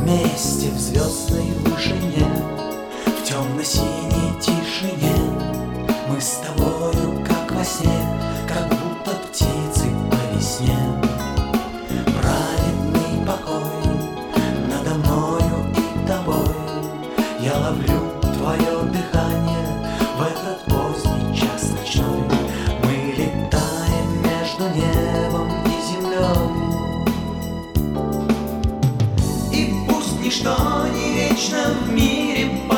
вместе в звездной вышине, в темно-синей тишине. Мы с тобою, как во сне, как будто птицы по весне. Праведный покой надо мною и тобой. Я ловлю твое дыхание в этот поздний час ночной. Мы летаем между небом и землей. И пусть ничто не вечно в мире.